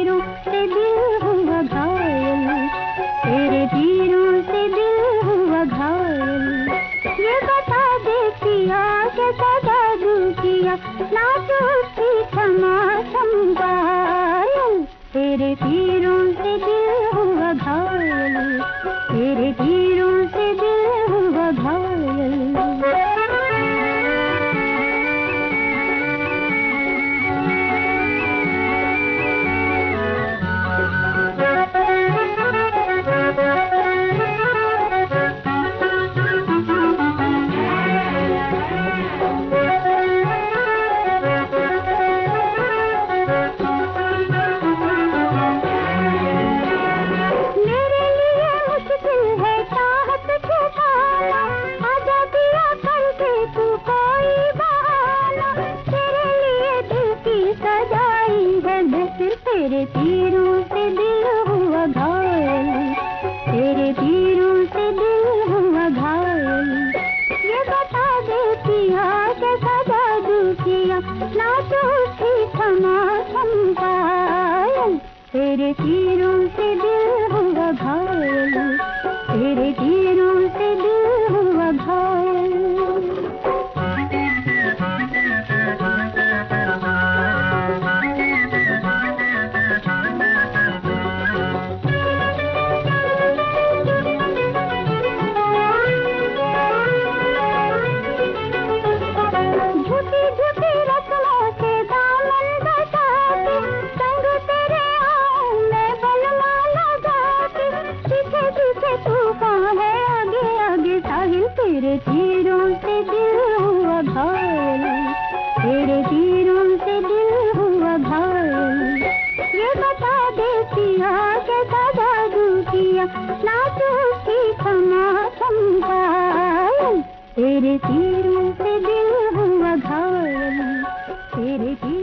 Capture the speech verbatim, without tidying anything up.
तीरों से दिल हुआ घायल, तेरे तीरों से दिल हुआ घायल। ये बता दे किया कैसा जादू किया, नाच उठी क्षमा संभाल। तेरे तीरों से दिल हुआ घायल, तेरे तीरों से दिल हुआ घायल। तेरे तीरों से दिल हुआ घायल, तेरे तीरों से दिल हुआ घायल। ये बता दे किया कैसा जादू किया, नाच उठी क्षमा संभाल। तेरे तीरों से दिल हुआ घायल, तेरे तीरों से दिल हुआ घायल। तेरे तीरों से दिल हुआ घायल, तेरे तीरों से दिल हुआ घायल। ये बता दे किया कैसा जादू किया, नाच उठी क्षमा संभाल। तेरे तीरों से दिल हुआ घायल, तेरे तीरों